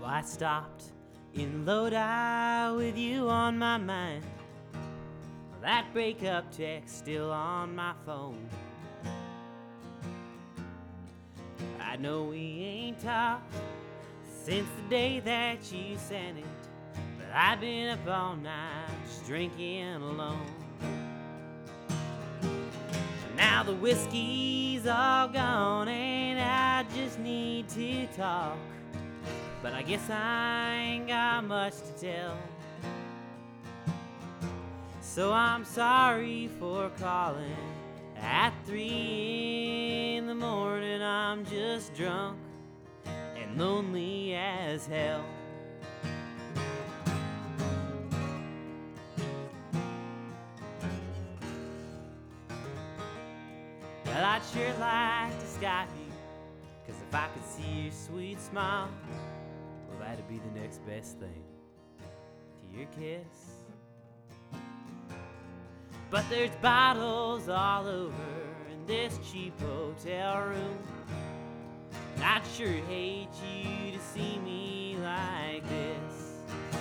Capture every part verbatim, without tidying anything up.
I stopped in Lodi with you on my mind. That breakup text still on my phone. I know we ain't talked since the day that you sent it, but I've been up all night just drinking alone. Now the whiskey's all gone and I just need to talk, but I guess I ain't got much to tell. So I'm sorry for calling at three in the morning. I'm just drunk and lonely as hell. Well, I'd sure like to Skype you, 'cause if I could see your sweet smile, well, that'd be the next best thing to your kiss. But there's bottles all over in this cheap hotel room, and I'd sure hate you to see me like this.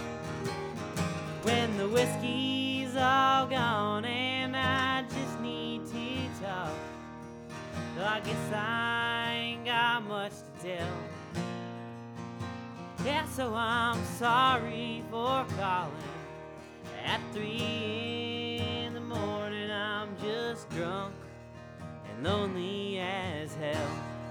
When the whiskey's all gone and I just need to talk, well, I guess I ain't got much to tell. Yeah, so I'm sorry for calling at three in the morning. I'm just drunk and lonely as hell.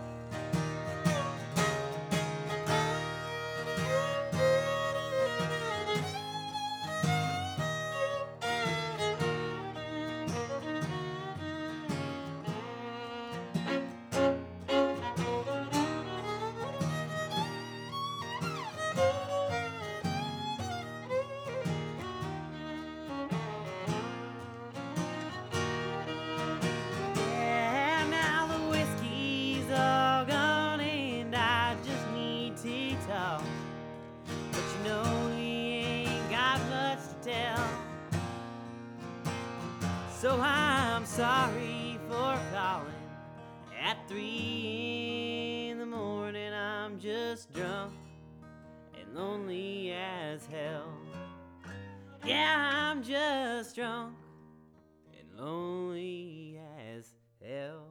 But you know we ain't got much to tell. So I'm sorry for calling at three in the morning. I'm just drunk and lonely as hell. Yeah, I'm just drunk and lonely as hell.